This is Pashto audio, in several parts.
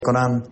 کنند.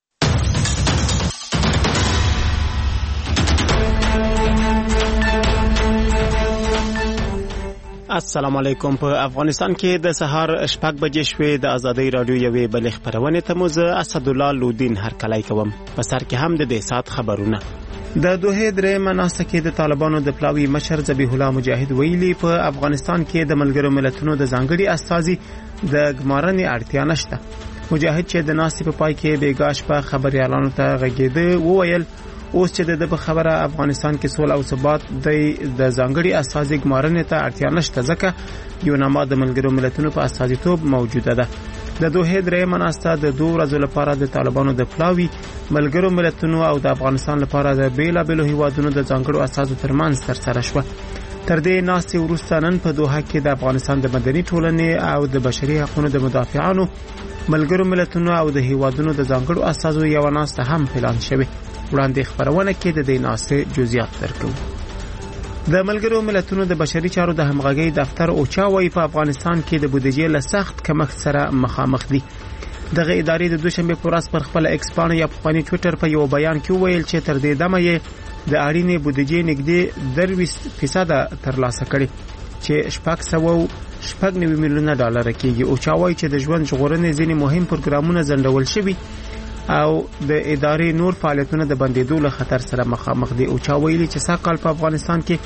السلام علیکم. په افغانستان کې د سهار 6 بجې شوې د ازادۍ رادیو یوې بلې خبرونه ته موزه اسدالله لودین هرکلی کوم. په سر کې هم د دې سات خبرونه. د دوه درې مناسته کې د طالبانو د پلاوی مشر ذبیح الله مجاهد ویلي په افغانستان کې د ملګرو ملتونو د ځانګړي استازي د ګمارنې اړتیا نشته. مجاهد چې د ناستې په پای کې بیګاش په خبريالانو ته غږېده وویل اوس چې د خبره افغانستان کې سول او ثبات د ځانګړي استازي ګمارنې ته اړتیا نشته ځکه یو نامه د ملګرو ملتونو په استازیتوب موجوده ده. د دوه درې مناسته د 2 ورځې لپاره د طالبانو د پلاوی ملګرو ملتونو او د افغانستان لپاره د بیلابېلو هیوادونو د ځانګړو استازو ترمنځ ترسره شوه. تر دې ناستې وروسته نن په دوحه کې د افغانستان د مدني ټولنې او د بشري حقوقو د مدافعانو ملګرو ملتونو او د هیوادونو د ځانګړو استازو یو ناسته هم اعلان شوه. وړاندې خبرونه کې د دې ناسې جزئیات درکو. د ملګرو ملتونو د بشري چارو د همغږي دفتر اوچا وايي په افغانستان کې د بودیجې له سخت کمښت سره مخامخ دي. دغه ادارې د دوشنبه په ورځ پر خپل ایکس باندې یا په ټوئیټر په یو بیان کې ویل چې تر دې دمه یې د اړینې بودیجې نږدې 30% ترلاسه کړي چې 690 میلیونه ډالر کېږي. اوچا وايي چې د ژوند ژغورنې ځینې مهم پروګرامونه ځنډول شوي او د ادارې نور فعالیتونه د بندیدو له خطر سره مخامخ دي. اوچا ویلي چې ساکال په افغانستان کې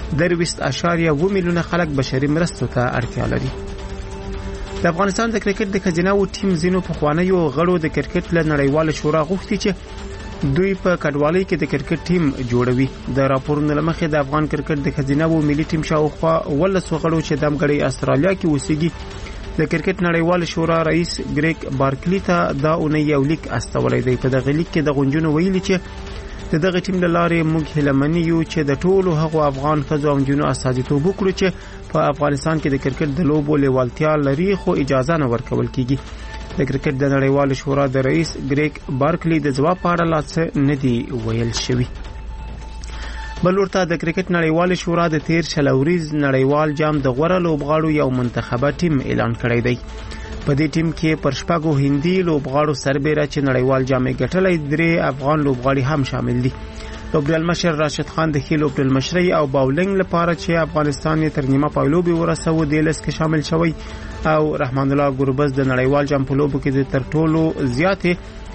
20.2 میلیونه خلک بشري مرستو ته اړتیا لري. د افغانستان د کرکټ د خزینه او ټیم زینو په خوانیو غړو د کرکټ له نړیواله شورا غوښتي چې دوی په کډوالۍ کې د کرکټ ټیم جوړوي. د راپورونو لمخې د افغان کرکټ د خزینه او ملي ټیم شاوخوا 12 غړو چې د امګړی استرالیا کې اوسېږي د کرکټ نړیوال شورا رئیس ګریګ بارکلی ته دا اونۍ یو لیک استولې دی. په دغه لیک کې د غونډونو ویلي چې دغه ټیم د لارې موږ هلمنی یو چې د ټولو هغو افغان ښځو او نجونو استازیتوب وکړي چې په افغانستان کې د کرکټ د لوبو لیوالتیا لري خو اجازه نه ورکول کیږي. د کرکټ د نړیوال شورا د رئیس ګریګ بارکلی د ځواب په اړه لا څه نه دی ویل شوی. بل ورته د کرکټ نړیوال شورا د 13 شلوريز نړیوال جام د غوړه لوبغاړو یو منتخبه ټیم اعلان کړی دی. په دې ټیم کې پرشپاګو هندي لوبغاړو سربېره چې نړیوال جام ګټلې 3 افغان لوبغاړي هم شامل دي. لوبډل مشر راشد خان د خیلو لوبډل مشري او باولینګ لپاره چې افغانستان یې تر نیمه پایلوبي ورسوي د لیست کې شامل شوی او رحمان الله ګوربز د نړیوال جام په لوبو کې د تر ټولو زیاتې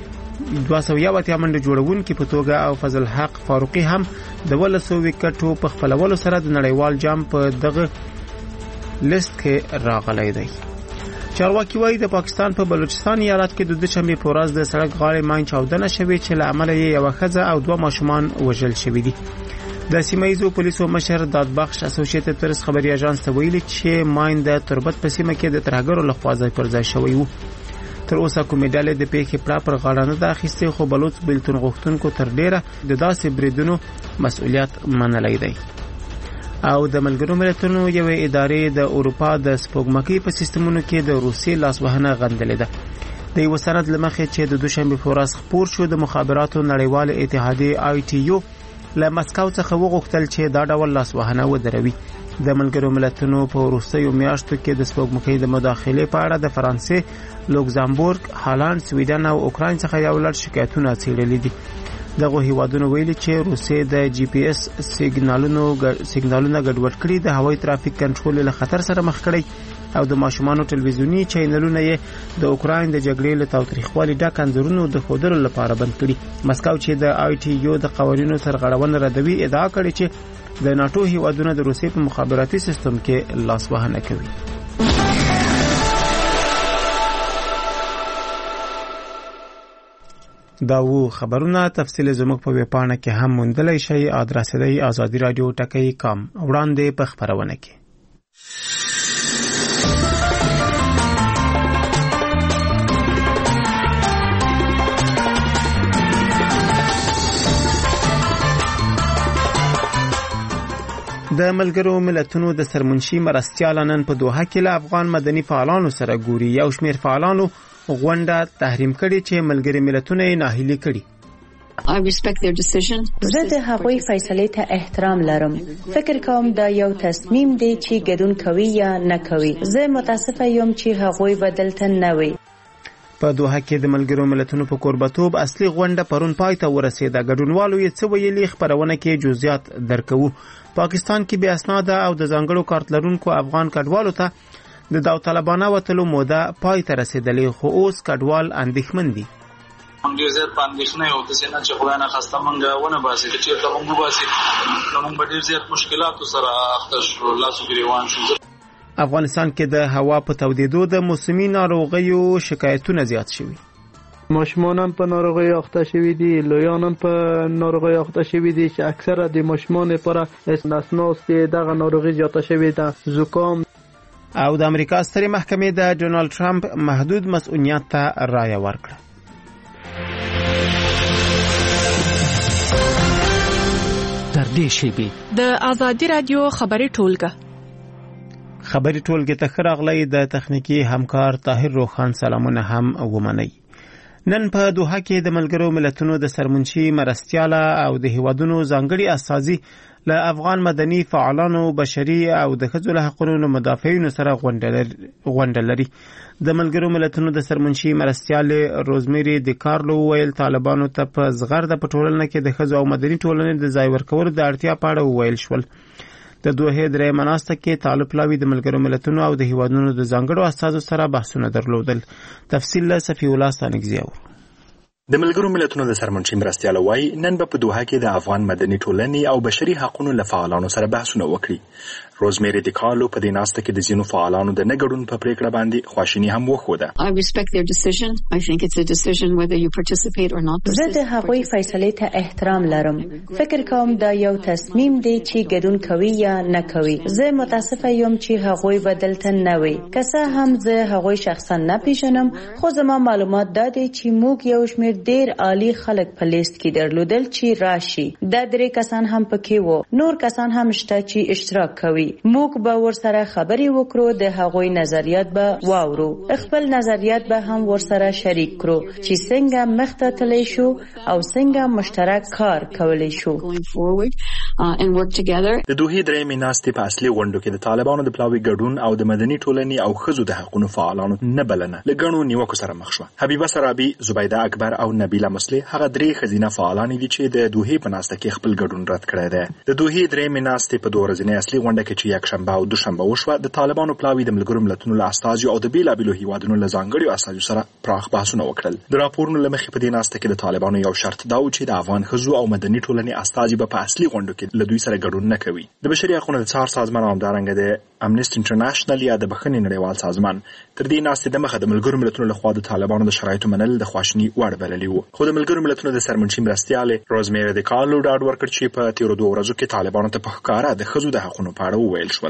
201 منډه جوړونکي په توګه او فضل حق فاروقي هم د 1200 وکټو په خپلولو سره د نړیوال جام په دغه لیست کې راغلی دی. چارواکي وايي د پاکستان په بلوچستان ایالت کې د دوشنبه په ورځ د سړک غاړې ماین چاودنه شوې چې له امله یې یو ښځه او 2 ماشومان وژل شوي دي. د سیمایزو پولیسو مشر دادبخش اسوسییټډ پریس خبري اژانس ته ویلي چې ماین د تربت په سیمه کې د ترهګرو لخوا ځای پر ځای شوی وو. تر اوسه کومې ډلې د پیښې پر غاړه نه ده اخیستې خو بلوچ بلتون غوښتونکو تر ډیره د داسې بریدونو مسؤلیت منلی دی. او د ملګرو ملتونو یو ادارې د اروپا د سپوږمکۍ په سیستمونو کې د روسي لاسوهنه غندلې ده. د یو سند لمخې چې د دوشنبه په ورځ خبر شو د مخابراتو نړیوال اتحادیه ITU له مسکو څخه وغوښتل چې دا ډول لاسوهنه ودروي. د ملګرو ملتونو په وروستیو میاشتو کې د سپوږمکۍ د مداخلې په اړه د فرانسې، لوکزامبورګ، هالند، سویډن او اوکراین څخه یو لړ شکایتونه څېړلي دي. دغه هیوادونو ویلي چې روسیې د GPS سیګنالونه ګډوډ کړي، د هوایي ترافیک کنټرول له خطر سره مخ کړي او د ماشومانو ټلویزیونی چینلونه یې د اوکراین د جګړې له تاوتریخوالي ډک انځورونو د ښودلو لپاره بند کړي. مسکو چې د ITU د قوانینو سرغړونه ردوي ادعا کړې چې د ناتو هیوادونو د روسیې په مخابراتي سیستم کې لاسوهنه کوي. دا وو خبرونه تفصیل زموږ په ویبپاڼه کې هم موندلای شئ. ادرس دی azadiradio.com. وړاندې په خبرونه کې د ملګرو ملتونو د سرمنشي مرستیال نن په دوحه کې له افغان مدني فعالانو سره ګوري. یو شمېر فعالانو غونډه تحریم کړي چې ملګري ملتونه یې ناهیلي کړي. زه د هغوی فیصلې ته احترام لرم. فکر کوم دا یو تصمیم دی چې ګډون کوي یا نه کوي. زه متاسفه یم چې هغوی بدلته نه وي. په دوحه کې د ملګرو ملتونو په کوربتوب اصلي غونډه پرون پای ته ورسېده. ګډونوالو یې څه ویلي خبرونه کې جزئیات درکوو. پاکستان کې بې اسناده او د ځانګړو کارت لرونکو افغان کډوالو ته د داوطلبانه وتلو موده پای ته رسېدلې، خو اوس کډوال اندېښمن دي. ډېر زیات په اندېښنه یو داسې نه چې خدای نه خواسته موږ ونه باسي، که چېرته موږ وباسي نو موږ به ډېر زیات مشکلاتو سره اخته شو، لاسو ګرېوان شو. افغانستان کې د هوا په تودېدو د موسمي ناروغیو شکایتونه زیات شوي. ماشومان هم په ناروغي اخته شوي دي، لویان هم په ناروغي اخته شوي دي چې اکثره د ماشومان لپاره نسناستې دغه ناروغي زیاته شوې ده، زکام. او د امریکا سترې محکمې د ډونالد ټرمپ محدود مسؤلیت ته رایه ورکړه. تر دې شیبې د ازادي رادیو خبري ټولګه خبري ټولګه ته راغلی د تخنیکی همکار طاهر روخان سلامونه هم ومني. نن په دوحه کې د ملګرو ملتونو د سرمنشي مرستیاله او د هیوادونو ځانګړي استازي له افغان مدني فعالانو، بشري او د ښځو له حقوقو مدافعینو سره غونډه لري. د ملګرو ملتونو د سرمنشي مرستیاله روزمیری د کارلو ویل طالبانو ته په زغرده په ټولنه کې د ښځو او مدني ټولنې د ځای ورکولو د اړتیا په اړه ویل شول. د دوحه درې مناسته کې طالب لاوی د ملګرو ملتونو او د هیوادونو د ځانګړو استازو سره بحثونه درلودل. تفصیل له صفی الله ستانګزیو. د ملګرو ملتونو د سرمنشي مرستیاله وای نن په دوحه کې د افغان مدني ټولنې او بشري حقوقو له فعالانو سره بحثونه وکړي. روزمیری د کارلو په دې ناسته کې د ځینو فعالانو د نه ګډون په پریکړه باندې خواشیني هم وښوده. زه د هغوی فیصلې ته احترام لرم. فکر کوم دا یو تصمیم دی چې ګډون کوي یا نه کوي. زه متاسفه یم چې هغوی بدلته نه وي. که څه هم زه هغوی شخصا نه پیژنم، خو زما معلومات دا دی چې موږ یو شمېر ډېر عالی خلک په لیست کې درلودل چې راشي. دا 3 کسان هم پکې وو. نور کسان هم شته چې اشتراک کوي. موږ به ورسره خبرې وکړو، د هغوی نظریات به واورو، خپل نظریات به هم ورسره شریک کړو چې څنګه مخته تللی شو او څنګه مشترک کار کولی شو. د دوحې درېیمې ناستې په اصلي غونډو کې د طالبانو د پلاوي ګډون او د مدني ټولنې او ښځو د حقوقو فعالانو نه بلنه له ګڼو نیوکو سره مخ شوه. حبیبه سرابي، زبیده اکبر او نبیله مسلح هغه 3 ښځینه فعالان دي چې د دوحې په ناسته کې خپل ګډون رد کړی دی. د دوحې درېیمې ناستې په 2 ورځنۍ اصلي غونډه کې چې یکشنبه او دوشنبه وشوه، د طالبانو پلاوي د ملګرو ملتونو له استازو او د بیلابیلو هیوادونو له ځانګړو استازو سره پراخ بحثونه وکړل. د راپورونو له مخې په دې ناسته کې د طالبانو یو شرط دا و چې د افغان ښځو او مدني ټولنې استازي به په اصلي غونډو کې له دوی سره ګډون نه کوي. د بشري حقوقو د څار سازمان او همدارنګه د امنیسټي انټرنیشنل یا د بخښنې نړیوال سازمان تر دې ناستې د مخه د ملګرو ملتونو لخوا د طالبانو د شرایطو منل د خواشیني وړ بللي وو. خو د ملګرو ملتونو د سرمنشي مرستیاله روزمیری د کارلو ډاډ ورکړ چې په تیرو 2 ورځو کې طالبانو ته په ښکاره د ښځو د حقوقو په اړه وویل شول.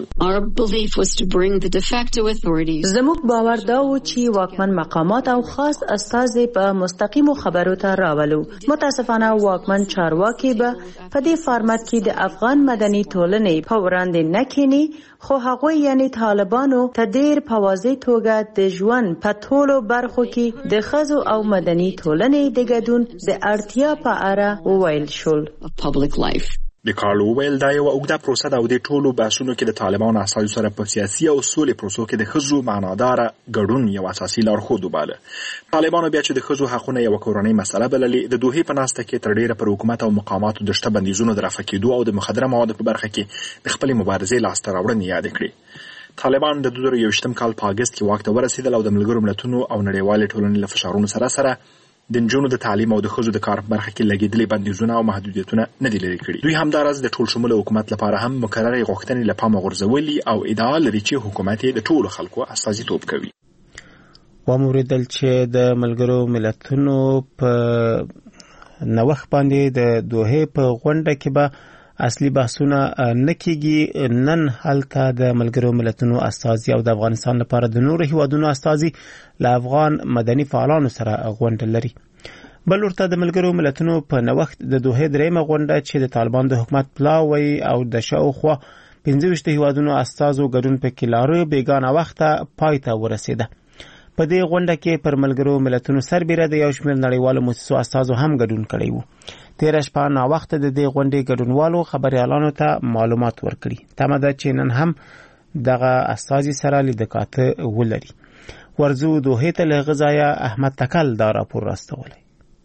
زموږ باور دا و چې واکمن مقامات او خاص استازي په مستقیمو خبرو ته راولو. متاسفانه واکمن چارواکي به په دې فارمت کې د افغان مدني ټولنې په وړاندې نه کینی، خو هغوی یعنی طالبانو ته ډېر په واضح توګه د ژوند په ټولو برخو کې د ښځو او مدني ټولنې د ګډون د اړتیا په اړه وویل شول. د کارلو ویل دا یو اوږده پروسه ده او د ټولو بحثونو کې د طالبانو استازو سره په سیاسي او سولې پروسو کې د ښځو معناداره ګډون یو اساسي لارښود وباله. طالبانو بیا چې د ښځو حقونه یو کورنۍ مسله بللې، د دوحې په ناسته کې تر ډیره پر حکومت او مقاماتو د شته بندیزونو د رفع کېدو او د مخدره موادو په برخه کې د خپلې مبارزې لاسته راوړنې یاد کړې. طالبان د 2021 کال په اگست کې واک ته ورسېدل او د ملګرو ملتونو او نړیوالې ټولنې له فشارونو سره د نجونو د تعلیم او د ښځو د کار په برخه کې لګېدلې بندیزونه او محدودیتونه نه دي لرې کړي. دوی همداراز د ټول شموله حکومت لپاره هم مکررې غوښتنې له پامه غورځولي او ادعا لري چې حکومت د ټولو خلکو استازیتوب کوي. وموریدل چې د ملګرو ملتونو په نوښت باندې د دوحې په غونډه کې به اصلي بحثونه نه کېږي. نن هلته د ملګرو ملتونو استازي او د افغانستان لپاره د نورو هیوادونو استازي له افغان مدني فعالانو سره غونډه لري. بل ورته د ملګرو ملتونو په نوښت د دوحې درېیمه غونډه چې د طالبان د حکومت پلاوی او د شاوخوا 15 هیوادونو استازو ګډون پکې لاره بیګانه وخته پای ته ورسېده. په دې غونډه کې پر ملګرو ملتونو سربېره د یو شمېر نړیوالو مؤسسو استازو هم ګډون کړی وو. تېره شپه ناوخته د دې غونډې ګډونوالو خبريالانو ته معلومات ورکړي. تمه ده چې نن هم دغه استازي سره لیدکاته ولري. ورزو دوحې ته له غزایا احمد تکل دا راپور راستولی.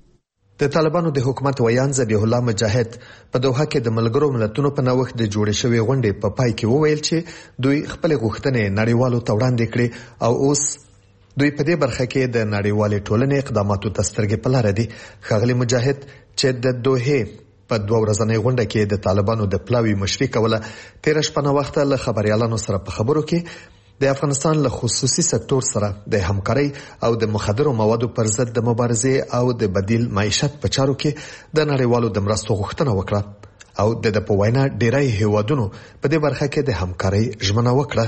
د طالبانو د حکومت ویان ذبیح الله مجاهد په دوحه کې د ملګرو ملتونو په نوښت د جوړې شوې غونډې په پای کې وویل چې دوی خپل غوښتنې نړیوالو ته وړاندې کړې او اوس دوی په دې برخه کې د نړیوالې ټولنې اقداماتو ته سترګې په لاره دي. ښاغلي مجاهد چې د دوحې په 2 ورځنۍ غونډه کې د طالبانو د پلاوي مشري کوله، تیر شپه نه وخت له خبريالانو سره په خبرو کې د افغانستان له خصوصي سکتور سره د همکارۍ او د مخدرو موادو پر ضد د مبارزې او د بدیل معیشت په چارو کې د نړیوالو د مرستو غوښتنه وکړه او د په وینا ډیری هیوادونو په دې برخه کې د همکارۍ ژمنه وکړه.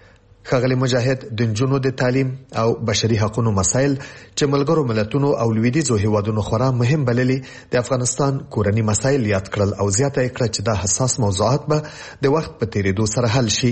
ښاغلي مجاهد د نجونو د تعلیم او بشري حقوقو مسایل چې ملګرو ملتونو او لویدیځو هیوادونو خورا مهم بللي د افغانستان کورنی مسایل یاد کړل او زیاته کړه چې دا حساس موضوعات به د وخت په تیریدو سره حل شي.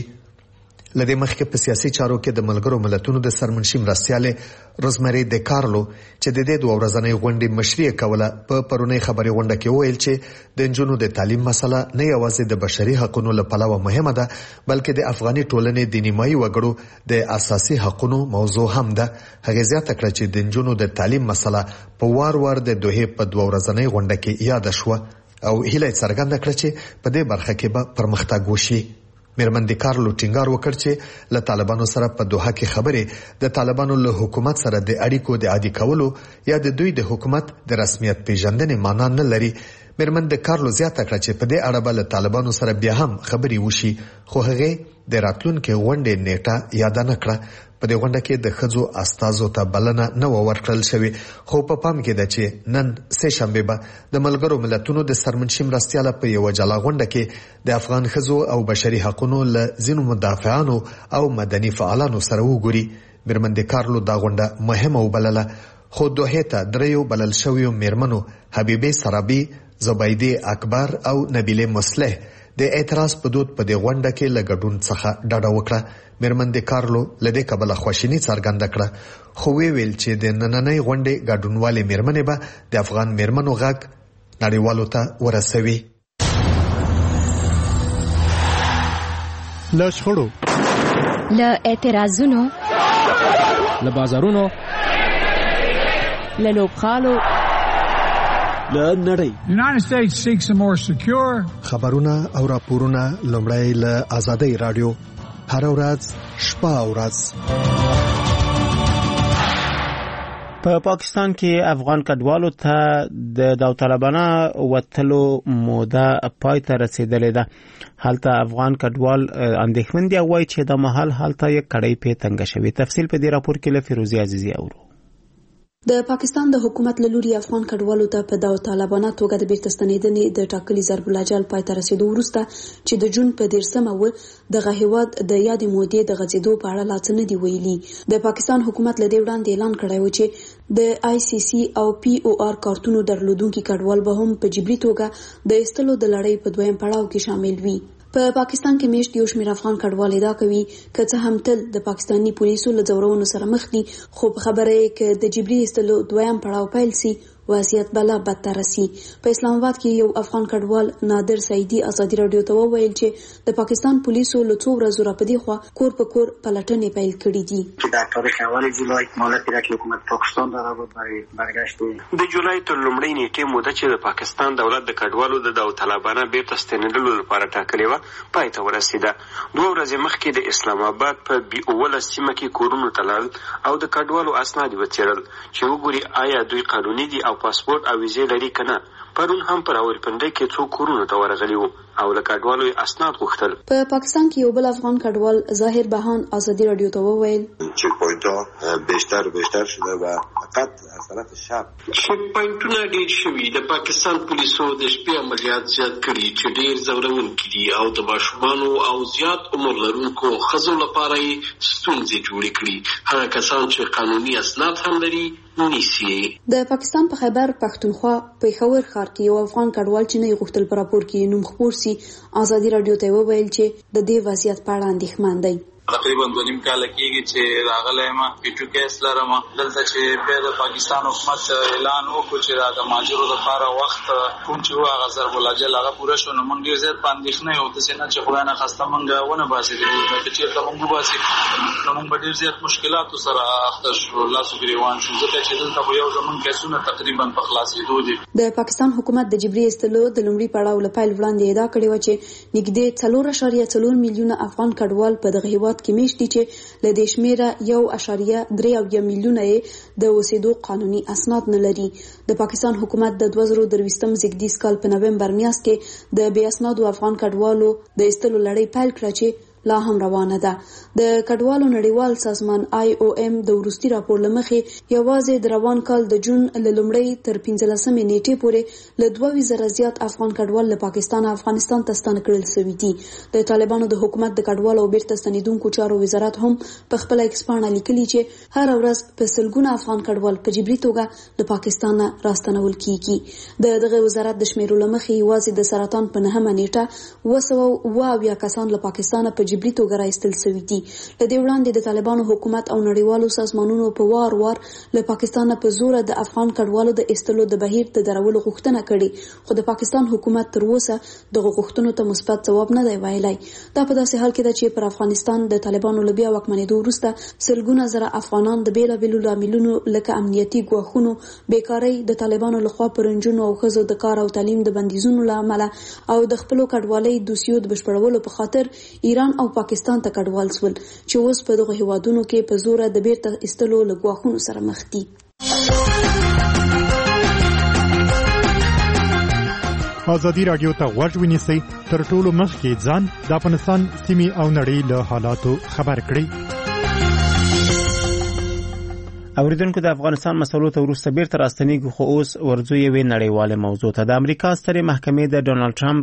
لدې مخکې په سیاسي چارو کې د ملګرو ملتونو د سرمنشي مرستیاله روزمری د کارلو چې د دې 2 ورځنۍ غونډې مشري کوله په پرونی خبري غونډه کې ویل چې د نجونو د تعلیم مسله نه یوازې د بشري حقوقو لپاره مهمه ده بلکې د افغاني ټولنې د نیمایي وګړو د اساسي حقوقو موضوع هم ده. هغه زیاته کړه چې د نجونو د تعلیم مسله په وار د دوه په 2 ورځنۍ غونډه کې یاد شوه او هیله څرګنده کړه چې په دې برخه کې به پرمختګ وشي. میرمن د کارلو ټینګار وکړ چې له طالبانو سره په دوحه کې خبرې د طالبانو له حکومت سره د اړیکو د عادي کولو یا د دوی د حکومت د رسمیت پیژندنې معنا نه لري. میرمن د کارلو زیاته کړه چې په دې اړه به له طالبانو سره بیا هم خبرې وشي، خو هغه د راتلونکو غونډې نیټه یاد نه کړه. په دې غونډه کې د خځو استازو ته بلنه نه ورکړل شوې، خو په پام کې ده چې نن سه شنبه به د ملګرو ملتونو د سرمنشي مرستیاله په یو جلا غونډه کې د افغان خځو او بشري حقوقو له ځینو مدافعانو او مدني فعالانو سره وګوري. میرمن د کارلو دا غونډه مهمه وبلله، خو دوحې ته دریو بلل شویو میرمنو حبیبه سرابي، زبیده اکبر او نبیله مصلح د اعتراض په دود په دې غونډه کې لګډون څخه ډډه وکړه. میرمن د کارلو لدې کبله خوشینی څرګنده کړه، خو ویل چې د نننۍ غونډې ګډونوالې میرمنې به د افغان میرمنو غږ نړیوالو ته ورسوي. له شخړو، له اعتراضونو، له بازارونو، له لوبخانو، له نړۍ. United States seeks a more secure. خبرونه او راپورونه لومړی له آزادۍ رادیو هر ورځ شپه او ورځ. په پاکستان کې افغان کډوالو ته د داوطلبانه وتلو موده پای ته رسیدلې ده. هلته افغان کډوال اندېښمن دي او وايي چې د محل هلته یې کړۍ په تنګ شوی. تفصیل په دې راپور کې له فیروزي عزیزي اورو. د پاکستان د حکومت له لوري افغان کډوالو ته په داوطلبانه توګه د بیرته ستنېدنې د ټاکلي ضرب الاجل پای ته رسیدو وروسته چې د جون په 13مه دغه هیواد د یادې مودې د غځېدو په اړه لا څه نه دي ویلي. د پاکستان حکومت له دې وړاندې اعلان کړی و چې د ICC او POR کارتونو درلودونکي کډوال به هم په جبري توګه د ایستلو د لړۍ په 2م پړاو کې شامل وي. په پاکستان کې میشت یو شمېر افغان کډوال ادعا کوي که څه هم تل د پاکستاني پولیسو له ځورونو سره مخ دي، خو په خبره یې کې د جبري ایستلو 2م پړاو پیل سي وضعیت بلا بدتر رسی. په اسلام آباد کې یو افغان کډوال نادر سعیدی ازادي رادیو ته وویل چې د پاکستان پولیسو له څو ورځو راپدې خوا کور په کور پلټنې پیل کړې دي. در تاریخ اول جولای مهلت را که حکومت پاکستان داره بود برای برگشت د جولای تر لومړۍ نیټې موده چې د پاکستان دولت د کډوالو د داوطلبانه بیرته ستنېدلو لپاره ټاکلې وه پای ته ورسېده. 2 ورځې مخکې د اسلام آباد په B19 سیمه کې کورونو ته لاړل او د کډوالو اسناد وڅېړل چې وګوري آیا دوی قانوني دي او پاسپورت او ویزې لري که نه. پرون هم پر راولپنډۍ کې څو کورونو ته ورغلي وو او له کډوالو یې اسناد غوښتل. په پاکستان کې یو بل افغان کډوال ظاهر بهان ازادي رادیو ته وویل چک پوینټونه بیشتر شده و فقط از طرف شب چک پوینټونه ډېر شوي. د پاکستان پولیسو د شپې عملیات زیات کړي چې ډېر ځورونکي دي او د ماشومانو او زیات عمر لرونکو ښځو لپاره یې ستونزې جوړې کړي. هغه کسان چې قانوني اسناد هم لري نیسي. د پاکستان په خیبر پښتونخوا پېښور ښار کې یو افغان کډوال چې نه غوښتل پر راپور کې نوم خپور سي ازادي رادیو ته وویل چې د دې وضعیت په اړه اندېښمن دی. تقریبا 2.5 کال کېږي چې راغلی یم پیټو کیس لرم دلته چې به د پاکستان حکومت اعلان وکړ چې د مهاجرو لپاره وخت کوم چې هغه ضرب الاجل هغه پوره شو نو موږ ډېر زیات اندېښنه یو د سینه چې خدای نه خواسته موږ ونه باسي چې چېرته موږ وباسي نو موږ ډېر زیات مشکلاتو سره اخته شو لاسو ګریوان شو ځکه چې دلته خو یو زموږ کیسونه تقریبا په خلاصېدو دي. د پاکستان حکومت د جبري ایستلو د لومړي پړاو لپاره وړاندې ادعا کړې و چې نږدې 4.4 میلیونه افغان کډوال په دغه هیواد کې میشت دي چې له دې شمیره 1.3 میلیونه د اوسېدو قانوني اسناد نه لري. د پاکستان حکومت د 2023 زیږدیز کال په نومبر میاشت کې د بې اسنادو افغان کډوالو د ایستلو لړۍ پیل کړه چې لا هم روانه ده. د کډوالو نړیوال سازمان IOM د وروستي راپور لمخې یوازې د روان کال د جون له لومړۍ تر 15 نیټې پورې له 2000 زیات افغان کډوال له پاکستان افغانستان ته ستانه کړل شوي دي. د طالبانو د حکومت د کډوالو او بیرته ستنیدونکو چارو وزارت هم په خپل ایکسپانه لیکلي چې هر ورځ په سلګونه افغان کډوال په جبري توګه له پاکستان راستنول کیږي. دغه وزارت د شمیرو لمخې یوازې د سرطان په 9 نیټه 200 کسان له پاکستان په جبري توګه راایستل شوي دي. له دې وړاندې د طالبانو حکومت او نړیوالو سازمانونو په وار له پاکستان په زور د افغان کډوالو د ایستلو د بهیر د درولو غوښتنه کړې خو د پاکستان حکومت تر اوسه دغه غوښتنو ته مثبت ځواب نه دی ویلی. دا په داسې حال کې ده چې پر افغانستان د طالبانو له بیا واکمنېدو وروسته سلګونه زره افغانان د بیلابیلو لاملونو لکه امنیتي ګواښونو، بیکارۍ، د طالبانو لخوا پر نجونو او ښځو د کار او تعلیم د بندیزونو له امله او د خپلو کډوالۍ دوسیو د بشپړولو په خاطر ایران او پاکستان ته کډوال شول چې اوس په دغه هیوادونو کې په زور د بیرته ایستلو له ګواښونو سره مخ دي. ازادي راډیو ته غوږ ونیسئ تر ټولو مخکې ځان د افغانستان سیمې او نړۍ له حالاتو خبر کړئ. اوریدونکو د افغانستان مسلو ته وروسته بیرته راستنیږو خو اوس ورځو یوې نړیواله موضوع ته. د امریکا سترې محکمې د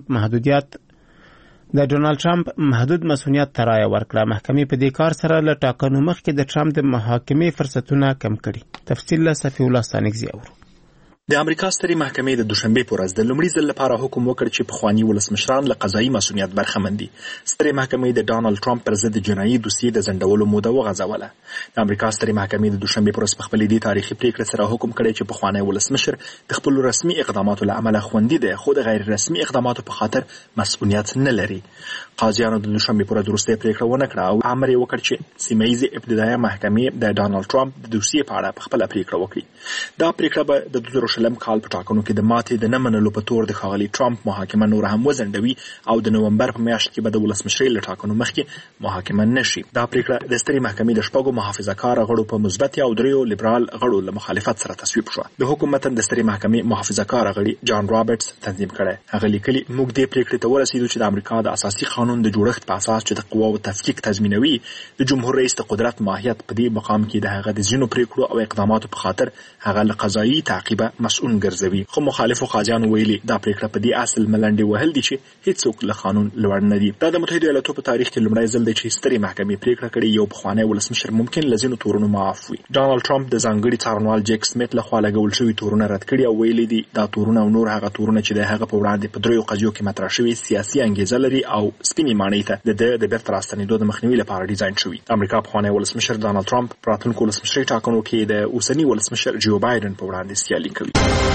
ډونالد ټرمپ محدود مسؤلیت ته رایه ورکړه. محکمې په دې کار سره له ټاکنو مخکې د ټرمپ د محاکمې فرصتونه کم کړي. تفصیل له صفی الله ستانکزي اورو. د امریکا سترې محکمې د دوشنبه په ورځ د لومړي ځل لپاره حکم وکړ چې پخوانی ولسمشران له قضایي مسؤلیت برخمن دي. سترې محکمې د ډانلډ ټرمپ پر ضد جنایي دوسیې د ځنډولو موده وغځوله. د امریکا سترې محکمې د دوشنبه په ورځ په خپلې دې تاریخي پریکړې سره حکم کړی چې پخوانی ولسمشر د خپل رسمي اقداماتو له امله خوندي دی خو د غیر رسمي اقداماتو په خاطر مسؤلیت نه لري. قاضیانو د دوشنبه په ورځ وروسته پریکړه ونه کړه او امر یې وکړ چې سیمه‌ییزې ابتدایي محکمې د ډانلډ ټرمپ د دوسیې په اړه په خپل پریکړه وکړي. دا پریکړه به د 2020 کال په ټاکنو کې د ماتې د نه منلو په تور د ښاغلي ټرمپ محاکمه نور هم وځنډوي او د نومبر په میاشت کې به د ولسمشرۍ له ټاکنو مخکې محاکمه نشي. دا پریکړه د سترې محکمې د 6 محافظه‌کاره غړو په مثبت او 3 لیبرال غړو له مخالفت سره تصویب شو. د حکومت متن د سترې محکمې محافظه‌کاره غړي جان رابرټس تنظیم کړی. هغه لیکلي موږ دې پریکړې ته ورسېدو چې د امریکا د اساسي قانون د جوړښت په اساس چې د قواو تفکیک تضمینوي د جمهور رئیس د قدرت ماهیت په دې مقام کې د هغه د ځینو پریکړو او اقداماتو په خاطر هغه له قضایي تعقیبه مسؤل ګرځوي. خو مخالفو قاضیانو ویلي دا پریکړه په دې اصل ملنډې وهل دي چې هیڅوک له قانون لوړ نه دي. دا د متحده ایالاتو په تاریخ کې لومړی ځل دی چې سترې محکمې پریکړه کړې یو پخوانی ولسمشر ممکن له ځینو تورونو معاف وي. ډانلډ ټرمپ د ځانګړي څارنوال جیک سمیت لخوا لګول شوي تورونه رد کړي او ویلي دي دا تورونه او نور هغه تورونه چې د هغه په وړاندې په 3 قضیو کې مطرح شوي سیاسي انګیزه لري او سپینې ماڼۍ ته د بیرته راستنېدو د مخنیوي لپاره ډیزاین شوي. امریکا پخوانی ولسمشر ډانلډ ټرمپ په راتلونکو ولسمشرۍ ټاکنو کې د اوسني ولسمشر جو بایدن په وړاندې سیالي کوي.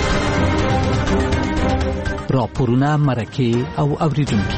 راپورونه مرکه او اوریدونکو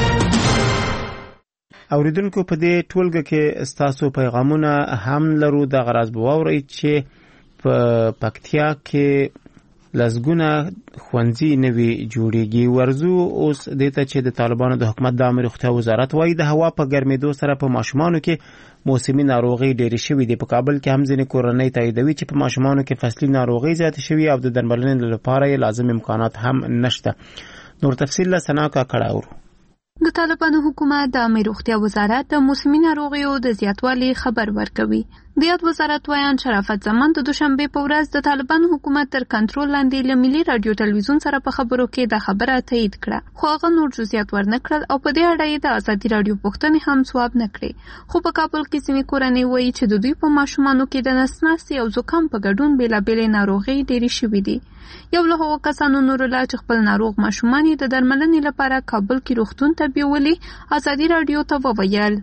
په دې ټولګه کې ستاسو پیغامونه هم لرو. د غرض بووري چې په پکتیا کې لزګونه خوندزي نوي جوړيږي. ورزو اوس دته چې د طالبانو د حکومت د امر روغتیا وزارت وايي د هوا په ګرمېدو سره په ماشومانو کې موسمي ناروغي ډېرې شوې دي. په کابل کې هم ځینې کورنۍ تاییدوي چې په ماشومانو کې فصلي ناروغي زیاتې شوې او د درملنې لپاره یې لازم امکانات هم نشته. نور تفصیل له سنا کا کړهور. د طالبانو حکومت د عامه روغتیا وزارت د موسمي ناروغیو د زیاتوالي خبر ورکوي. د یاد وزارت ویان شرافت زمان د دوشنبه په ورځ د طالبان حکومت تر کنټرول لاندې له ملي رادیو تلویزیون سره په خبرو کې د خبره تایید کړه، خو هغه نور جزئیات ورنکړل او په دې اړه یې د ازادي رادیو پوښتنې هم ځواب نه کړې. خو په کابل کې ځینې کورنۍ وایي چې د دوی په ماشومانو کې د نس ناستې او زکام په ګډون بېلابېلې ناروغۍ ډېرې شوې دي. یو له هغو کسانو نورالله چې خپل ناروغ ماشومان یې د درملنې لپاره کابل کې روغتون ته بیولي، ازادي رادیو ته وویل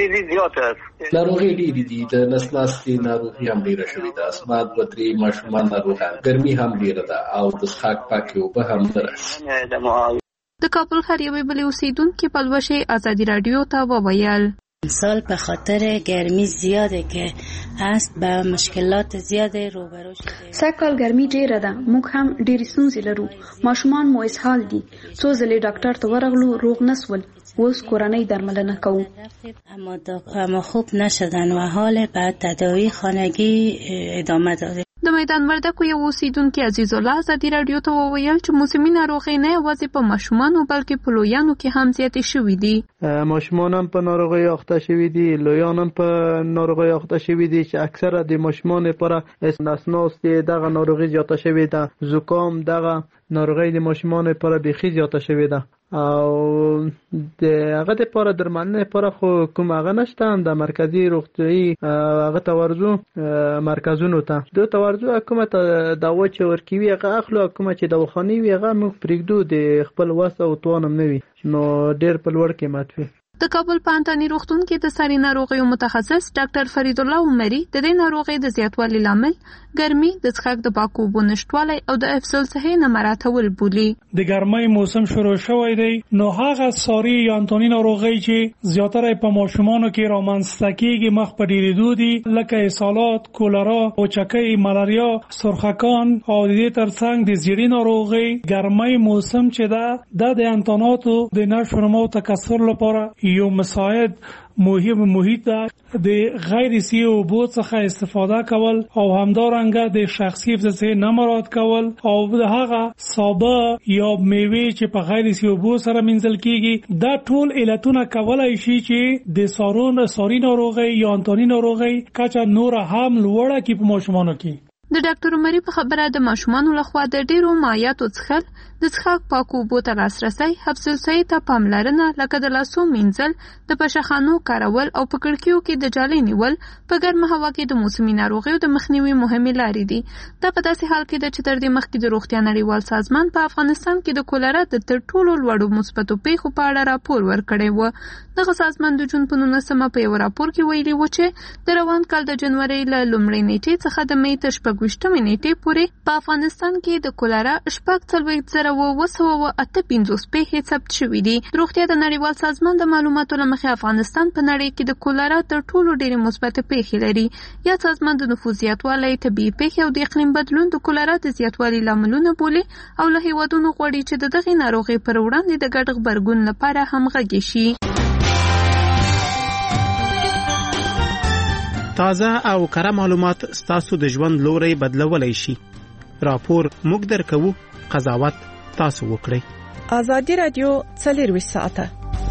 ناروغي ډېرې دي، د نس ناستې ناروغي هم ډېره شوې ده، اسمات بدري ماشومان ناروغان، ګرمي هم ډېره ده او د څښاک پاکې اوبه هم نه راځي. د کابل ښار یوې بلې اوسیدونکې پلوشې ازادي رادیو ته وویل سال به خاطر گرمی زیاده که هست به مشکلات زیاده روبرو شده. سږکال ګرمي ډیره ده، موږ هم ډېرې ستونزې لرو، ماشومان مو اسهال دي، څو ځلې ډاکټر ته ورغلو روغ نسول، اوس کورنۍ درملنه کوو اما خوب نشدن و حال بعد تداوی خانگی ادامه داده. د میدان وردګو یو اوسیدونکي عزیز الله ازادي رادیو ته وویل چې موسمي ناروغۍ نه یوازې په ماشومانو بلکې په لویانو کې هم زیاتې شوې دي. ماشومان هم په ناروغۍ اخته شوي دي، لویان هم په ناروغۍ اخته شوي دي چې اکثره د ماشومان لپاره نس ناستې دغه ناروغي زیاته شوې ده، زکام دغه ناروغۍ د ماشومان لپاره بیخي زیاته شوې ده او د هغه لپاره درملنه لپاره خو کوم هغه نشته. د مرکزی روغتیايي هغه توارزو مرکزونو ته د توارزو حکومت دوا چې ورکوي هغه اخلو، حکومت چې دواخانې وي هغه موږ پرېږدو د خپل وس او توانم نه وي نو ډېر په لوړ قیمت وي. د کابل په انتاني روغتون کې د ساري ناروغیو متخصص ډاکټر فرید الله عمري د دې ناروغۍ د زیاتوالي لامل ګرمي، د څښاک د پاکو اوبو نشتوالی او د افضل صحي نه مراعاتول بولي. د ګرمۍ موسم شروع شوی دی، نو هغه ساري یا انتاني ناروغۍ چې زیاتره په ماشومانو کې رامنځته کېږي مخ په ډېرېدو دي، لکه اسهالات، کولرا، وچکۍ، ملاریا، سرخکان او د دې ترڅنګ د زیړي ناروغۍ. ګرمۍ موسم چې دا د انتاناتو د نشو نمو تکثر لپاره یو مساعد مهم محیط ده. د غیر سی اوبو څخه استفاده کول او همدارنګه د شخصي حفظ نه مراعات کول او د هغه سابه یا میوه چې په غیر سی اوبو سره منځل کیږي، دا ټول علتونه کولای شي چې د ساري ناروغۍ یا انتاني ناروغۍ کچه نور هم لوړه کی په ماشومانو کې. د ډاکټر عمري په خبره د ماشومانو لخوا د ډیرو مایعاتو څښل، د څښاک پاکو اوبو ته لاسرسی، حفظ الصحې ته پاملرنه لکه د لاسو مینځل، د پشخانو کارول او په کړکیو کې د جالۍ نیول په ګرمه هوا کې د موسمي ناروغیو د مخنیوي مهمې لارې دي. دا په داسې حال کې ده چې تر دې مخکې د روغتیا نړیوال سازمان په افغانستان کې د کولرا د تر ټولو لوړو مثبتو پیښو په اړه راپور ورکړی و. دغه سازمان د جون په 19 په یو راپور کې ویلي و چې د روان کال د جنوري له لومړۍ نیټې څخه د مې تر 28 نیټې پورې په افغانستان کې د کولرا 4,258 پیښې ثبت شوې دي. روغتیا د نړیوال سازمان د معلوماتو له مخې افغانستان په نړۍ کې د کولرا تر ټولو ډېرې مثبت پیښې لري. یا سازمان د نفوذ زیاتوالی، طبیعي پیښې او د اقلیم بدلون د کولرا د زیاتوالي لاملونه بولي او له هیوادونو غواړي چې د دغې ناروغۍ پر وړاندې د ګډ غبرګون لپاره همغږي شي. تازه او کره معلومات ستاسو د ژوند لوري بدلولای شي. راپور موږ درکوو، قضاوت تاسو وکړئ. ازادي رادیو 24 ساعته.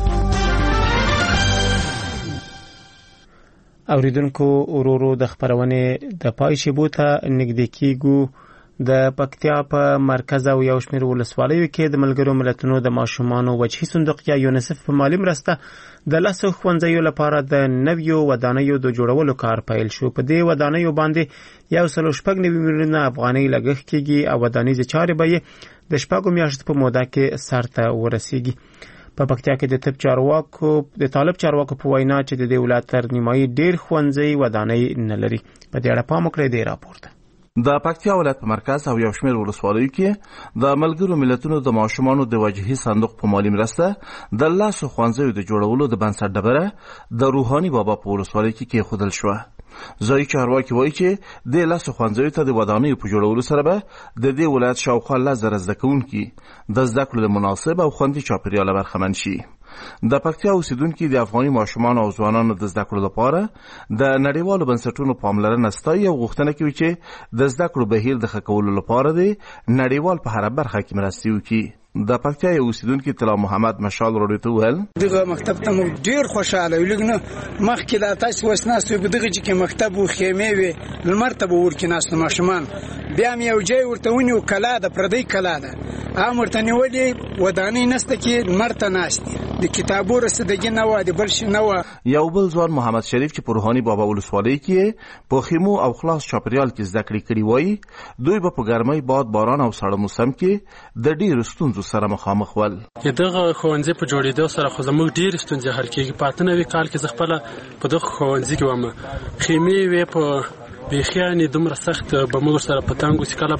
اوریدونکو ورورو د خبرونه د پای شیبو ته نږدې کیږو. د پکتیا په مرکز او یو شمېر ولسوالیو کې د ملګرو ملتونو د ماشومانو وجهي صندوق یا یونیسف په مالی مرسته د لاسو ښوونځیو لپاره د نویو ودانیو د جوړولو کار پیل شو. په دې ودانیو باندې 1.9 میلیونه افغانۍ لګښت کیږي او ودانیزې چارې به د 6 میاشتو په موده کې سرته ورسیږي. په پکتیا کې د طالب چارواکو په وینا چې د دې ولایت تر نیمایي ډیر ښوونځي ودانۍ نه لري. په دې اړه پام وکړئ د راپور. د پکتیا ولایت په مرکز او یو شمېر ولسوالیو کې د ملګرو ملتونو د ماشومانو د وجهي صندوق په مالی مرسته د لاسو ښوونځیو د جوړولو د بنسټ ډبره د روحاني بابا په ولسوالۍ کې کېښودل شوه. ځایي چارواکي وایي چې د لاسو ښوونځیو ته د ودانیو په جوړولو سره به د دې ولایت شاوخوا 10,000 زده کوونکي د زده کړو د مناسب او خوندي چاپېریال برخمن شي. د پکتیا اوسیدونکي د افغاني ماشومانو او ځوانانو د زده کړو لپاره د نړیوالو بنسټونو پاملرنه ستایي او غوښتنه کوي چې د زده کړو بهیر د ښه کولو لپاره د نړیوال په هره برخه کې مرستې وکړي. د پکتیا یو اوسیدونکو طلا محمد مشال راډیو ته ویل دغه مکتب ته موږ ډیر خوشاله یو لګنه مخکې لا تاسو وسناستو په دغه چې مکتب او خیمه وي لمرتبه ورکې ناست ماشومان بیا مې یو ځای ورته ونیو کلا ده پردی کلا ده امرته نیولې ودانی نسته کې مرته ناست د کتابو رسیدګي نه و د بل شي نه و. یو بل ځوان محمد شریف چې په روحاني بابا ولسوالۍ کې په خیمو او خلاص چاپریال کې زده کړې کړې وای دوی په ګرمۍ باد باران او سړه موسم کې د ډېر ستونزو سره مخامخ ول. دغه ښوونځي په جوړېدو سره خو زموږ ډېر ستونزې حل کېږي. په 98 کال کې زه خپله په دغه ښوونځي کې وم. خیمې وې په بیخیانې دومره سخت به موږ سره په تنګ وسې کله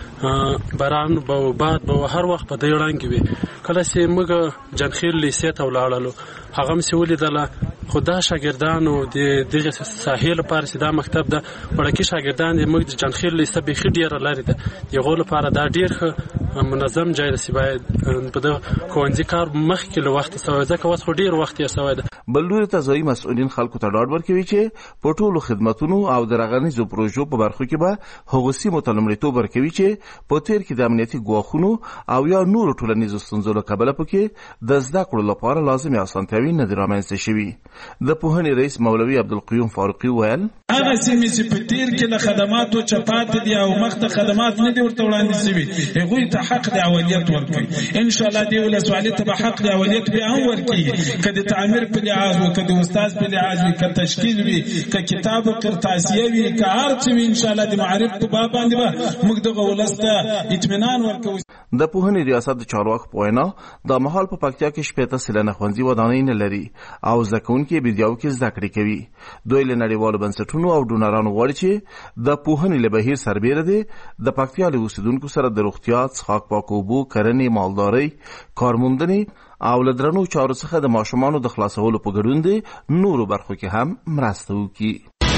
به باران به باد به هر وخت په دې وړاندې وي. کله چې موږ جنخیل لیسې ته ولاړلو هغه مې ولیدله خو دا شاګردانو د دغه ساحې لپاره چې دا مکتب ده وړکي شاګردان د موږ د جنخیل لیسې بیخي ډېره لرې ده. د هغو لپاره دا ډېر ښه منظم ځای ده چې باید په دغه ښوونځي کار مخکې له وخته سوی ځکه اوس خو ډېر وخت یې سوی ده. بل لوري ته ځایي مسؤلین خلکو ته ډاډ ورکوي چې په ټولو خدمتونو او د رغنیزو پروژو په برخو کې به هغو سیمو ته لومړیتوب ورکوي چې په تیر کې د امنیتي ګواښونو او یا نورو ټولنیزو ستونزو له کبله پکې د زده کړو لپاره لازمې اسانتیاوې نه دي رامنځته شوي. د پوهنې رئیس مولوي عبدالقیوم فاروقي ویل هغه سیمې چې په تیر کې له خدماتو چپات دي او مخته خدمات نه دي ورته وړاندې شوي هغوی ته حق د اولیت ورکړي. انشاءالله دې ولسوالۍ ته به حق د اولیت بیا هم ورکړي که د تعمیر په لحاظ وي که د استاد په لحاظ وي که تشکیل وي که کتاب و قرطاسیه وي که هر څه وي انشاءالله د معرف په باب باندې به موږ دغه ولس ته اطمینان ورکوو. د پوهنې ریاست د چارواکو په وینا دا مهال په پکتیا کې 80 سلنه ښوونځي ودانۍ نه لري او زده کوونکي بیدیاو کې زده کړې کوي. دوی له نړیوالو بنسټونو او ډونرانو غواړي چې د پوهنې له بهیر سربیره دي د پکتیا له اوسیدونکو سره د روغتیا، څښاک پاکو اوبو، کرنې، مالدارۍ، کارموندنې او له درنو چارو څخه د ماشومانو د خلاصولو په ګډون دي نورو برخو کې هم مرسته وکړي.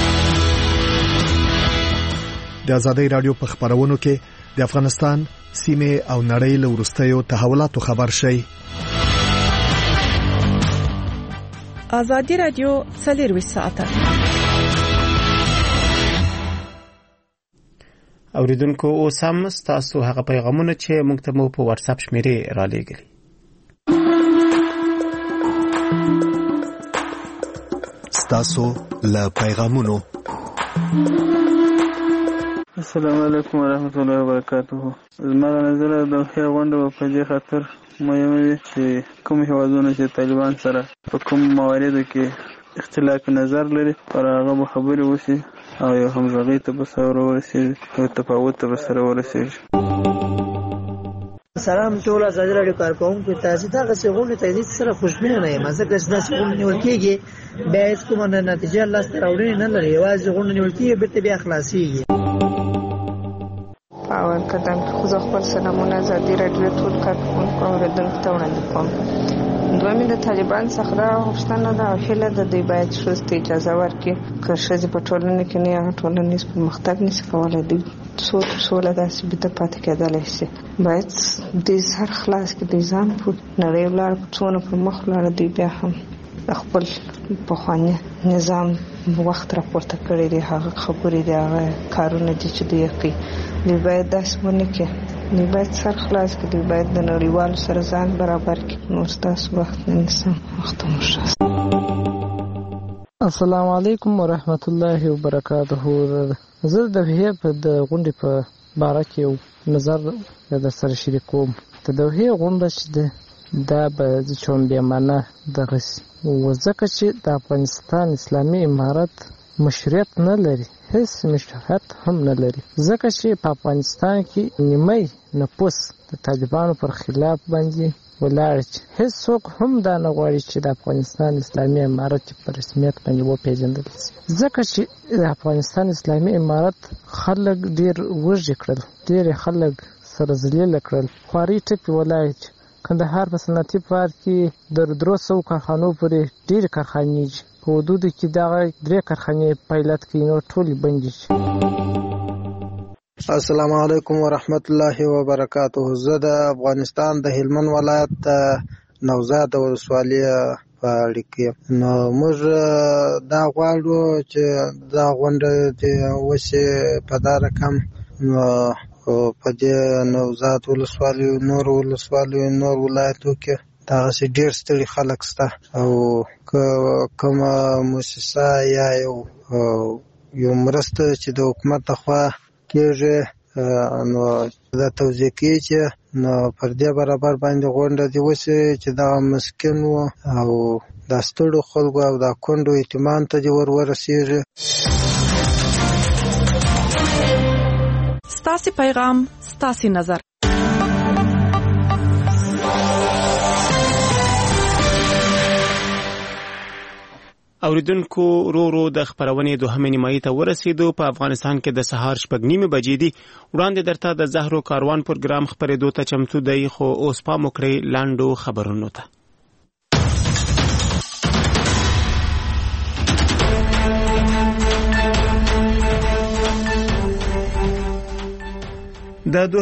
د آزادۍ رادیو په خبرونو کې د افغانستان سیمه او نړۍ له وروستیو تحولاتو خبر شي. آزادۍ رادیو 24 ساعته. اوریدونکو اوس هم ستاسو هغه پیغامونه چې موږ ته مو په واتس اپ شمیرې را لېږلي. ستاسو له پیغامونو. السلام علیکم ورحمت الله وبرکاته. زما نظر د خیر غونډه په دې خاطر مهمه وي چې کوم هیوادونه چې طالبان سره په کوم مواردو کې اختلاف نظر لري پر هغه به خبرې وشي او یو همغږي ته به سره ورسېږي او تفاوت ته به سره ورسېږي. سلام ټول آزادۍ رادیو کارکوونکو تاسو ته غوښتنه غوښتنه تایید سره خوشبینه نه یم ځکه چې تاسو غوښتنه نیول کېږي بیا هیڅ کومه نتیجه لاس ته راوړنه نه لري یوازې غوښتنه نیول کېږي بیرته بیا خلاصيږي. اول قدم خو زه خپل سلامونه آزادۍ رادیو ټول کارکوونکو اوریدونکو ته وړاندې کوم. دویمې د طالبان څخه دا غوښتنه ده او هیله ده دوی باید ښځو ته اجازه ورکړي که ښځې په ټولنه کې نه هغه ټولنیز پرمختګ نشي کولی دوی سوله داسې بیده پاتې کېدلی شي. باید دوی سر خلاص کړي دوی ځان په نړۍ ولاړ څونه پر مخ ولاړه دوی بیا هم خپل پخواني نظام وخت راپورته کړی دی هغه خبرې دی هغه کارونه دي چې دوی کوي دوی باید داسې ونه کړي دوی باید سر خلاص کړي دوی باید د نړیوالو سره ځان برابر کړي. نور ستاسو وخت نه نیسم وخت مو ښه. السلام علیکم ورحمت الله وبرکاته. زه د دوحې د غونډې په باره کې یو نظر در سره شریکوم. د دوحې غونډه چې ده دا به چون بیمانه دغسې ځکه چې د افغانستان اسلامي امارت مشروعیت نه لري هیڅ مشروعیت هم نه لري ځکه چې په افغانستان کې نیمه نفوس د طالبانو پر خلاف باندې ولاړ چې هیڅ څوک هم دا نه غواړي چې د افغانستان اسلامي امارت په رسمیت باندې وپېژندل شي ځکه چې د افغانستان اسلامي امارت خلک ډېر وږي کړل ډېر خلک سره ذلیله کړل. خواري ټپې ولایت کندهار په صنعتي پارک کې د 300 کارخانو پورې ډېرې کارخانې دي په حدودو کې دغه 3 کارخانې پیلات کوي نو ټولې بندې شي. السلام علیکم ورحمت الله وبرکاته. زه د افغانستان د هلمند ولایت نوزاد ولسوالۍ په اړه کې نو موږ دا غواړو چې دا غونډه د وسه په دا رقم په دې نوزاد ولسوالۍ نور ولایتو کې دغسې ډېر ستړي خلک شته او کومه مؤسسه یا یو مرسته چې د حکومت لخوا کېږي نو دا توضیح کوي چې نو پر دې برابر باندې غونډه دې وشي چې دغه مسکین وو او دا ستړو خلکو او دا کونډو یتیمان ته دې ورسېږي. ستاسې پیغام ستاسې نظر. اوریدونکو رو د خبرونې دوهمه نیمایي ته ورسېدو. په افغانستان کې د سهار 6:30 بجې دي. وړاندې درته د زهرو کاروان پروګرام خبرېدو ته چمتو دی، خو اوس پام وکړئ لاندو خبرونو ته. د